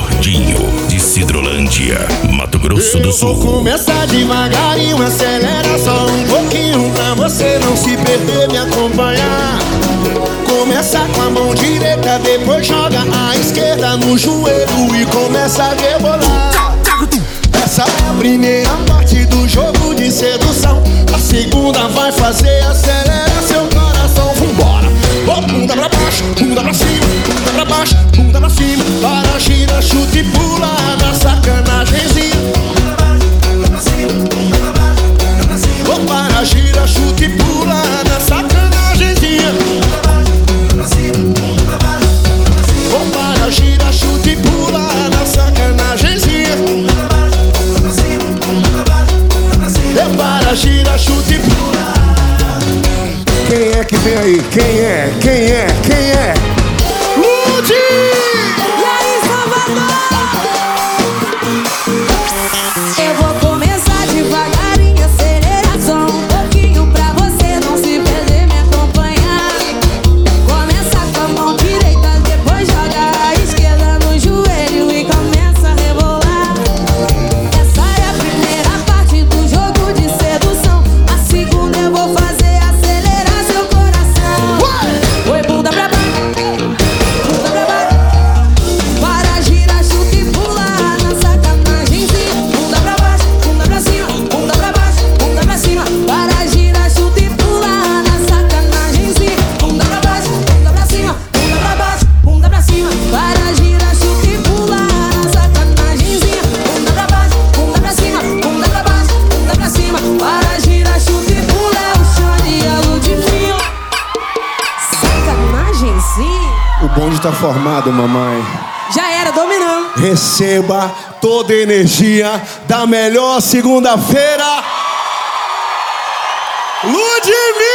Gordinho, de Sidrolândia, Mato Grosso do Sul. Vou começar devagarinho, acelera só um pouquinho pra você não se perder, me acompanhar. Começa com a mão direita, depois joga a esquerda no joelho e começa a rebolar. Essa é a primeira parte do jogo de sedução. A segunda vai fazer acelerar seu coração. Vambora! Bunda pra baixo, bunda pra cima, bunda pra baixo, bunda pra cima. Para, gira, chuta e pula na sacanagemzinha. Oh, para, gira, chuta e pula na sacanagemzinha. Oh, para, gira, chuta e pula na sacanagemzinha. Oh, para, gira, chuta e pula. Quem é que vem aí? Quem é? Quem é? Quem é? Ludi! E aí, Salvador? Eu vou começar devagarinho, acelerar só um pouquinho pra você não se perder, me acompanhar. Começa com a mão direita, depois joga a esquerda no joelho e começa a rebolar. Essa é a primeira parte do jogo de sedução. A segunda eu vou fazer acelerar seu coração. Oi, bunda pra baixo, bunda pra baixo. Para, gira, chuta e pula na sacanagemzinha. Bunda pra baixo, bunda pra cima, bunda pra baixo, bunda pra cima. Para, gira, chuta e pula na sacanagemzinha. Bunda pra baixo, bunda pra cima, bunda pra baixo, bunda pra cima. Para, gira, chuta e pula na sacanagemzinha. Bunda pra baixo, bunda pra cima, bunda pra baixo, bunda pra cima. Para, gira, chuta e pula, é o Xande, é o Ludinho. Sacanagem, sim. O bonde tá formado, mamãe. Já era, dominando. Receba toda a energia da melhor segunda-feira. Ludmilla!